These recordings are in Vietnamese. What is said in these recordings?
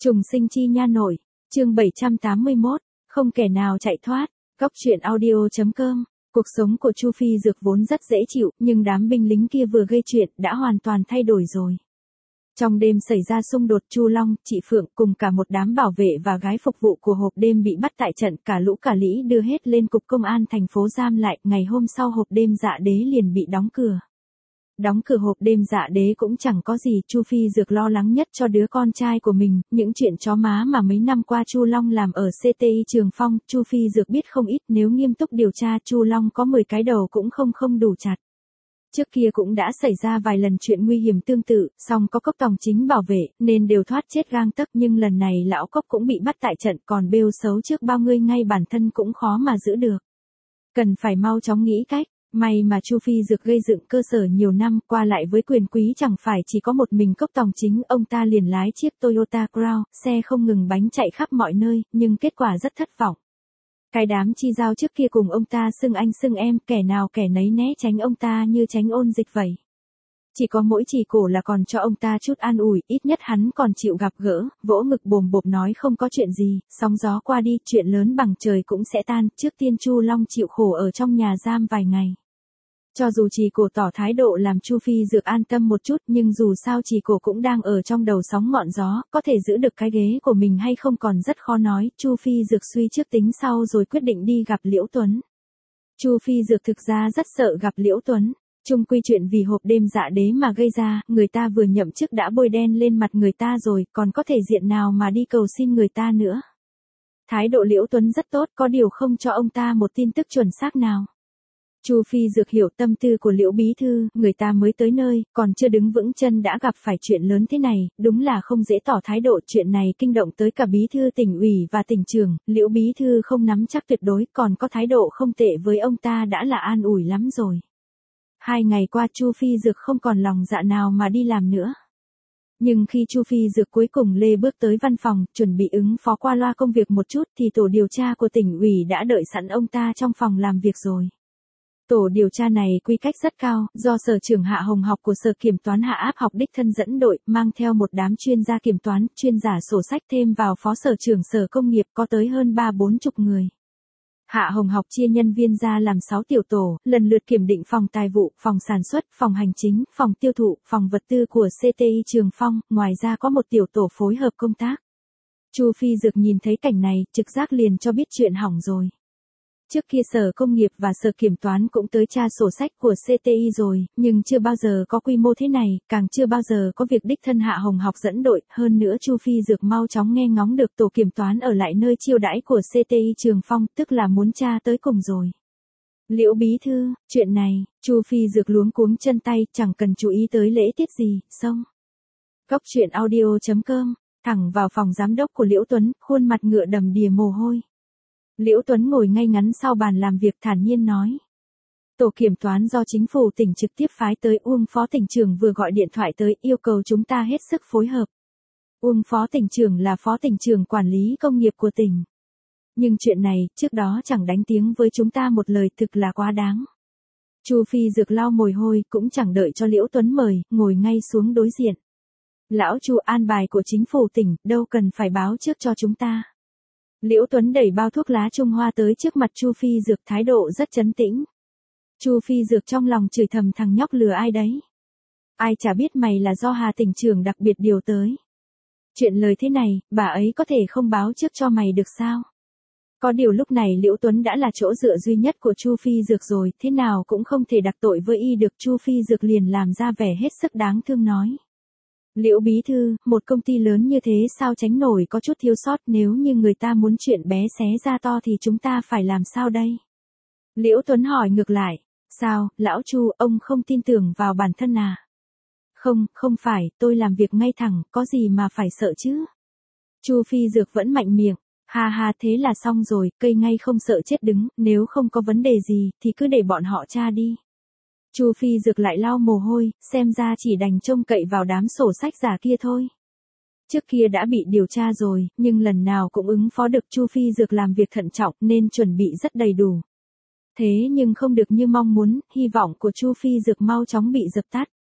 Trùng sinh chi nha nội, chương 781, không kẻ nào chạy thoát, góc truyện audio.com. Cuộc sống của Chu Phi Dược vốn rất dễ chịu, nhưng đám binh lính kia vừa gây chuyện đã hoàn toàn thay đổi rồi. Trong đêm xảy ra xung đột, Chu Long, chị Phượng cùng cả một đám bảo vệ và gái phục vụ của hộp đêm bị bắt tại trận, cả lũ cả lĩ đưa hết lên cục công an thành phố giam lại. Ngày hôm sau hộp đêm Dạ Đế liền bị đóng cửa. Đóng cửa hộp đêm Dạ Đế cũng chẳng có gì, Chu Phi Dược lo lắng nhất cho đứa con trai của mình, những chuyện chó má mà mấy năm qua Chu Long làm ở CTI Trường Phong, Chu Phi Dược biết không ít, nếu nghiêm túc điều tra Chu Long có 10 cái đầu cũng không đủ chặt. Trước kia cũng đã xảy ra vài lần chuyện nguy hiểm tương tự, song có Cốc Tòng Chính bảo vệ, nên đều thoát chết gang tấc, nhưng lần này lão Cốc cũng bị bắt tại trận, còn bêu xấu trước bao người ngay bản thân cũng khó mà giữ được. Cần phải mau chóng nghĩ cách. May mà Chu Phi Dược gây dựng cơ sở nhiều năm, qua lại với quyền quý chẳng phải chỉ có một mình Cốc Tòng Chính, ông ta liền lái chiếc Toyota Crown, xe không ngừng bánh chạy khắp mọi nơi, nhưng kết quả rất thất vọng. Cái đám chi giao trước kia cùng ông ta xưng anh xưng em, kẻ nào kẻ nấy né tránh ông ta như tránh ôn dịch vậy. Chỉ có mỗi chỉ cổ là còn cho ông ta chút an ủi, ít nhất hắn còn chịu gặp gỡ, vỗ ngực bồm bộp nói không có chuyện gì, sóng gió qua đi, chuyện lớn bằng trời cũng sẽ tan. Trước tiên Chu Long chịu khổ ở trong nhà giam vài ngày. Cho dù chỉ cổ tỏ thái độ làm Chu Phi Dược an tâm một chút, nhưng dù sao chỉ cổ cũng đang ở trong đầu sóng ngọn gió, có thể giữ được cái ghế của mình hay không còn rất khó nói. Chu Phi Dược suy trước tính sau rồi quyết định đi gặp Liễu Tuấn. Chu Phi Dược thực ra rất sợ gặp Liễu Tuấn. Chung quy chuyện vì hộp đêm Dạ Đế mà gây ra, người ta vừa nhậm chức đã bôi đen lên mặt người ta rồi, còn có thể diện nào mà đi cầu xin người ta nữa. Thái độ Liễu Tuấn rất tốt, có điều không cho ông ta một tin tức chuẩn xác nào. Chu Phi Dược hiểu tâm tư của Liễu bí thư, người ta mới tới nơi, còn chưa đứng vững chân đã gặp phải chuyện lớn thế này, đúng là không dễ tỏ thái độ. Chuyện này kinh động tới cả bí thư tỉnh ủy và tỉnh trưởng, Liễu bí thư không nắm chắc tuyệt đối, còn có thái độ không tệ với ông ta đã là an ủi lắm rồi. 2 ngày qua Chu Phi Dược không còn lòng dạ nào mà đi làm nữa. Nhưng khi Chu Phi Dược cuối cùng lê bước tới văn phòng, chuẩn bị ứng phó qua loa công việc một chút thì tổ điều tra của tỉnh ủy đã đợi sẵn ông ta trong phòng làm việc rồi. Tổ điều tra này quy cách rất cao, do Sở trưởng Hạ Hồng Học của Sở Kiểm toán Hạ Áp Học đích thân dẫn đội, mang theo một đám chuyên gia kiểm toán, chuyên giả sổ sách, thêm vào Phó Sở trưởng Sở Công nghiệp có tới hơn 30-40 người. Hạ Hồng Học chia nhân viên ra làm 6 tiểu tổ, lần lượt kiểm định phòng tài vụ, phòng sản xuất, phòng hành chính, phòng tiêu thụ, phòng vật tư của CTI Trường Phong, ngoài ra có một tiểu tổ phối hợp công tác. Chu Phi Dược nhìn thấy cảnh này, trực giác liền cho biết chuyện hỏng rồi. Trước kia Sở Công nghiệp và Sở Kiểm toán cũng tới tra sổ sách của CTI rồi, nhưng chưa bao giờ có quy mô thế này, càng chưa bao giờ có việc đích thân Hạ Hồng Học dẫn đội, hơn nữa Chu Phi Dược mau chóng nghe ngóng được tổ kiểm toán ở lại nơi chiêu đãi của CTI Trường Phong, tức là muốn tra tới cùng rồi. Liễu bí thư, chuyện này, Chu Phi Dược luống cuống chân tay, chẳng cần chú ý tới lễ tiết gì, xong. Góc truyện audio.com, thẳng vào phòng giám đốc của Liễu Tuấn, khuôn mặt ngựa đầm đìa mồ hôi. Liễu Tuấn ngồi ngay ngắn sau bàn làm việc thản nhiên nói. Tổ kiểm toán do chính phủ tỉnh trực tiếp phái tới, Uông Phó tỉnh trưởng vừa gọi điện thoại tới yêu cầu chúng ta hết sức phối hợp. Uông Phó tỉnh trưởng là Phó tỉnh trưởng quản lý công nghiệp của tỉnh. Nhưng chuyện này, trước đó chẳng đánh tiếng với chúng ta một lời, thực là quá đáng. Chu Phi Dược lau mồ hôi, cũng chẳng đợi cho Liễu Tuấn mời, ngồi ngay xuống đối diện. Lão Chu, an bài của chính phủ tỉnh, đâu cần phải báo trước cho chúng ta. Liễu Tuấn đẩy bao thuốc lá Trung Hoa tới trước mặt Chu Phi Dược, thái độ rất trấn tĩnh. Chu Phi Dược trong lòng chửi thầm, thằng nhóc lừa ai đấy. Ai chả biết mày là do Hà tỉnh trưởng đặc biệt điều tới. Chuyện lời thế này, bà ấy có thể không báo trước cho mày được sao? Có điều lúc này Liễu Tuấn đã là chỗ dựa duy nhất của Chu Phi Dược rồi, thế nào cũng không thể đặc tội với y được. Chu Phi Dược liền làm ra vẻ hết sức đáng thương nói. Liễu bí thư, một công ty lớn như thế sao tránh nổi có chút thiếu sót, nếu như người ta muốn chuyện bé xé ra to thì chúng ta phải làm sao đây? Liễu Tuấn hỏi ngược lại, sao, lão Chu, ông không tin tưởng vào bản thân à? Không phải, tôi làm việc ngay thẳng, có gì mà phải sợ chứ? Chu Phi Dược vẫn mạnh miệng, ha thế là xong rồi, cây ngay không sợ chết đứng, nếu không có vấn đề gì, thì cứ để bọn họ tra đi. Chu Phi Dược lại lau mồ hôi, xem ra chỉ đành trông cậy vào đám sổ sách giả kia thôi. Trước kia đã bị điều tra rồi, nhưng lần nào cũng ứng phó được. Chu Phi Dược làm việc thận trọng nên chuẩn bị rất đầy đủ. Thế nhưng không được như mong muốn, hy vọng của Chu Phi Dược mau chóng bị dập tắt.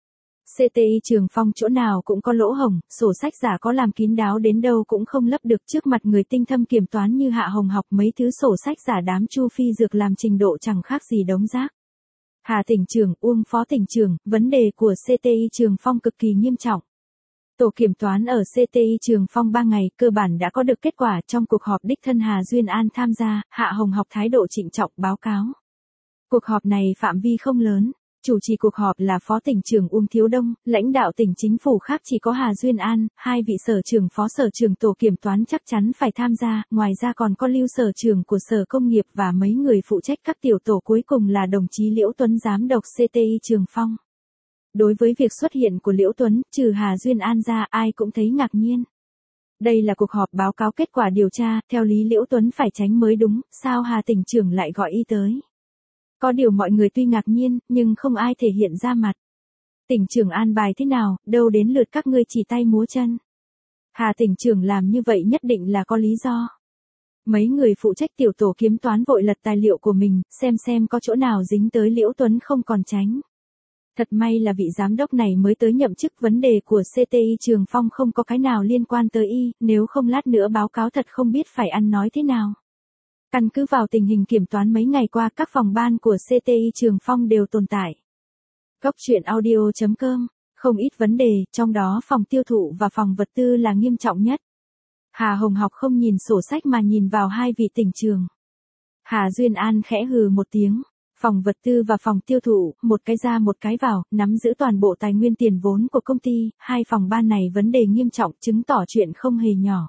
CTI Trường Phong chỗ nào cũng có lỗ hổng, sổ sách giả có làm kín đáo đến đâu cũng không lấp được trước mặt người tinh thâm kiểm toán như Hạ Hồng Học, mấy thứ sổ sách giả đám Chu Phi Dược làm trình độ chẳng khác gì đống rác. Hà tỉnh trưởng, Uông phó tỉnh trưởng, vấn đề của CTI Trường Phong cực kỳ nghiêm trọng. Tổ kiểm toán ở CTI Trường Phong 3 ngày cơ bản đã có được kết quả. Trong cuộc họp đích thân Hà Duyên An tham gia, Hạ Hồng Học thái độ trịnh trọng báo cáo. Cuộc họp này phạm vi không lớn, chủ trì cuộc họp là Phó tỉnh trưởng Uông Thiếu Đông, lãnh đạo tỉnh chính phủ khác chỉ có Hà Duyên An, hai vị sở trưởng phó sở trưởng tổ kiểm toán chắc chắn phải tham gia, ngoài ra còn có Lưu sở trưởng của Sở Công nghiệp và mấy người phụ trách các tiểu tổ, cuối cùng là đồng chí Liễu Tuấn giám đốc CTI Trường Phong. Đối với việc xuất hiện của Liễu Tuấn, trừ Hà Duyên An ra, ai cũng thấy ngạc nhiên. Đây là cuộc họp báo cáo kết quả điều tra, theo lý Liễu Tuấn phải tránh mới đúng, sao Hà tỉnh trưởng lại gọi y tới? Có điều mọi người tuy ngạc nhiên, nhưng không ai thể hiện ra mặt. Tỉnh trưởng an bài thế nào, đâu đến lượt các ngươi chỉ tay múa chân. Hà tỉnh trưởng làm như vậy nhất định là có lý do. Mấy người phụ trách tiểu tổ kiểm toán vội lật tài liệu của mình, xem có chỗ nào dính tới Liễu Tuấn không còn tránh. Thật may là vị giám đốc này mới tới nhậm chức, vấn đề của CTI Trường Phong không có cái nào liên quan tới y, nếu không lát nữa báo cáo thật không biết phải ăn nói thế nào. Căn cứ vào tình hình kiểm toán mấy ngày qua, các phòng ban của CTI Trường Phong đều tồn tại. Góc truyện audio.com, không ít vấn đề, trong đó phòng tiêu thụ và phòng vật tư là nghiêm trọng nhất. Hà Hồng Học không nhìn sổ sách mà nhìn vào hai vị tỉnh trưởng. Hà Duyên An khẽ hừ một tiếng. Phòng vật tư và phòng tiêu thụ, một cái ra một cái vào, nắm giữ toàn bộ tài nguyên tiền vốn của công ty, hai phòng ban này vấn đề nghiêm trọng, chứng tỏ chuyện không hề nhỏ.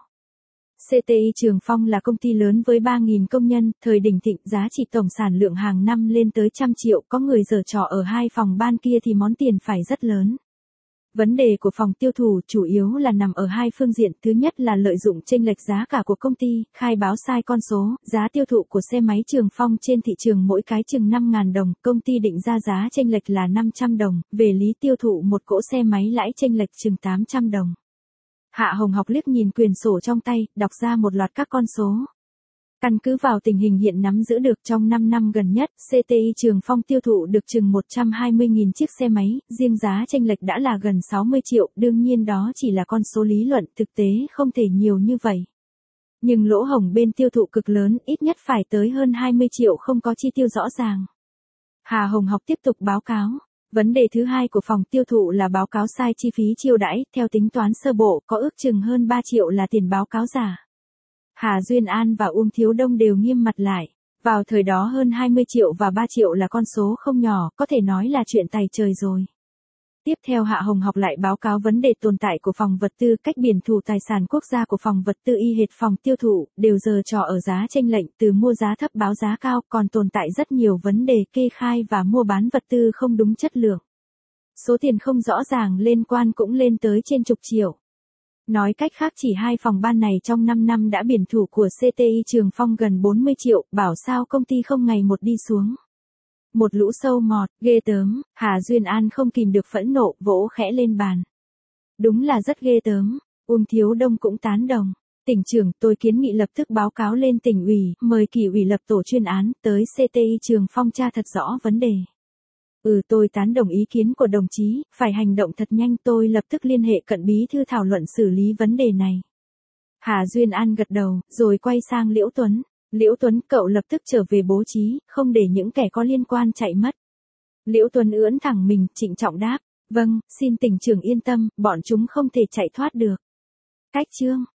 CTI Trường Phong là công ty lớn với 3.000 công nhân, thời đỉnh thịnh giá trị tổng sản lượng hàng năm lên tới 100 triệu, có người giở trò ở hai phòng ban kia thì món tiền phải rất lớn. Vấn đề của phòng tiêu thụ chủ yếu là nằm ở hai phương diện, thứ nhất là lợi dụng chênh lệch giá cả của công ty, khai báo sai con số, giá tiêu thụ của xe máy Trường Phong trên thị trường mỗi cái chừng 5.000 đồng, công ty định ra giá chênh lệch là 500 đồng, về lý tiêu thụ một cỗ xe máy lãi chênh lệch chừng 800 đồng. Hạ Hồng Học liếc nhìn quyển sổ trong tay, đọc ra một loạt các con số. Căn cứ vào tình hình hiện nắm giữ được trong 5 năm gần nhất, CTI Trường Phong tiêu thụ được chừng 120.000 chiếc xe máy, riêng giá chênh lệch đã là gần 60 triệu, đương nhiên đó chỉ là con số lý luận, thực tế không thể nhiều như vậy. Nhưng lỗ hổng bên tiêu thụ cực lớn, ít nhất phải tới hơn 20 triệu không có chi tiêu rõ ràng. Hà Hồng Học tiếp tục báo cáo. Vấn đề thứ hai của phòng tiêu thụ là báo cáo sai chi phí chiêu đãi, theo tính toán sơ bộ, có ước chừng hơn 3 triệu là tiền báo cáo giả. Hà Duyên An và Uông Thiếu Đông đều nghiêm mặt lại. Vào thời đó hơn 20 triệu và 3 triệu là con số không nhỏ, có thể nói là chuyện tày trời rồi. Tiếp theo Hạ Hồng Học lại báo cáo vấn đề tồn tại của phòng vật tư, cách biển thủ tài sản quốc gia của phòng vật tư y hệt phòng tiêu thụ, đều giở trò ở giá chênh lệch, từ mua giá thấp báo giá cao, còn tồn tại rất nhiều vấn đề kê khai và mua bán vật tư không đúng chất lượng. Số tiền không rõ ràng liên quan cũng lên tới trên chục triệu. Nói cách khác chỉ hai phòng ban này trong 5 năm đã biển thủ của CTI Trường Phong gần 40 triệu, bảo sao công ty không ngày một đi xuống. Một lũ sâu mọt, ghê tớm, Hà Duyên An không kìm được phẫn nộ, vỗ khẽ lên bàn. Đúng là rất ghê tớm, Uông Thiếu Đông cũng tán đồng. Tỉnh trưởng, tôi kiến nghị lập tức báo cáo lên tỉnh ủy, mời Kỷ ủy lập tổ chuyên án, tới CTI Trường Phong tra thật rõ vấn đề. Tôi tán đồng ý kiến của đồng chí, phải hành động thật nhanh, tôi lập tức liên hệ Cận bí thư thảo luận xử lý vấn đề này. Hà Duyên An gật đầu, rồi quay sang Liễu Tuấn. Liễu Tuấn, cậu lập tức trở về bố trí, không để những kẻ có liên quan chạy mất. Liễu Tuấn ưỡn thẳng mình, trịnh trọng đáp, vâng, xin tỉnh trưởng yên tâm, bọn chúng không thể chạy thoát được. Cách chương